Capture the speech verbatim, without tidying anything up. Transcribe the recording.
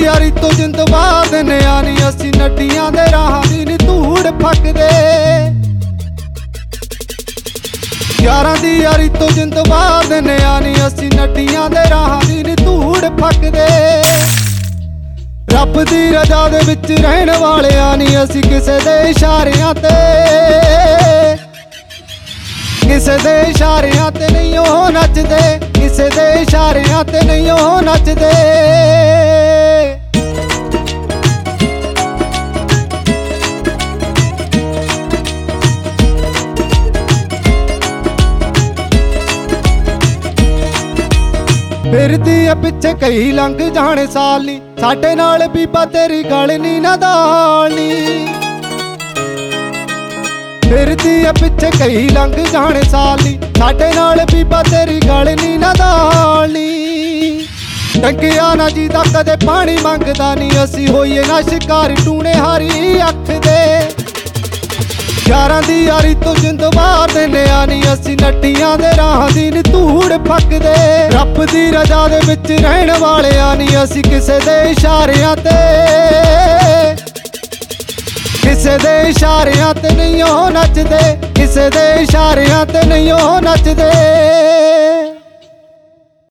यारी तो जिंद बार दिने आनी असी नड्डियां दे राहां दी नी धूड़ फकदे। यारां दी यारी तो जिंद बार दिने आनी असी नड्डियां दे राहां दी नी धूड़ फकदे। रब दी रजा दे विच रहण वालियां नी असी किसे दे इशारियां ते किसे दे इशारियां ते नहीं ओ नचदे, किसे दे इशारियां ते नहीं ओ नचदे। फिरदी है पिछे कई लंघ जाने साल नी साडे नाल बीबा तेरी गल नी नदालनी। फिरदी है पिछे कई लंघ जाने साल नी साडे नाल बीबा तेरी गल नी नदालनी। टंगिया ना जी दा कदे पानी मंगदा नी असी होईए ना शिकारी टूने हारी अख दे। यारां दी यारी तो जिंद बार दिने आनी असी नड्डियां दे राहां दी नी धूड़ फकदे। रब दी रजा दे विच रहण वालियां नी असी किसे दे इशारियां ते किसे दे इशारियां ते नहीं ओ नचदे, किसे दे इशारियां ते नहीं ओ नचदे।